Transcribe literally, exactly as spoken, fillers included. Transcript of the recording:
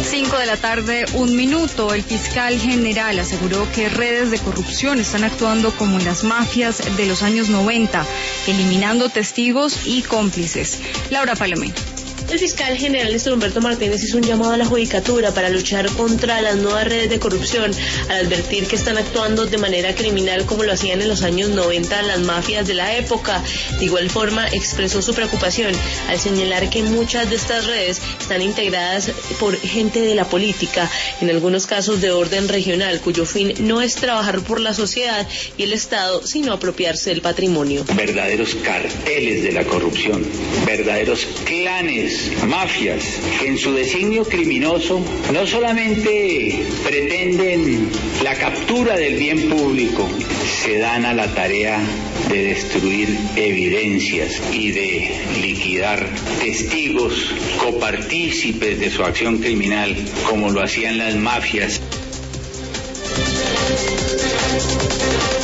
cinco de la tarde, un minuto. El fiscal general aseguró que redes de corrupción están actuando como las mafias de los años noventa, eliminando testigos y cómplices. Laura Palomino. El fiscal general Néstor Humberto Martínez hizo un llamado a la judicatura para luchar contra las nuevas redes de corrupción, al advertir que están actuando de manera criminal como lo hacían en los años noventa las mafias de la época. De igual forma, expresó su preocupación al señalar que muchas de estas redes están integradas por gente de la política, en algunos casos de orden regional, cuyo fin no es trabajar por la sociedad y el Estado, sino apropiarse del patrimonio. Verdaderos carteles de la corrupción, verdaderos clanes, mafias, que en su designio criminoso no solamente pretenden la captura del bien público, se dan a la tarea de destruir evidencias y de liquidar testigos copartícipes de su acción criminal, como lo hacían las mafias.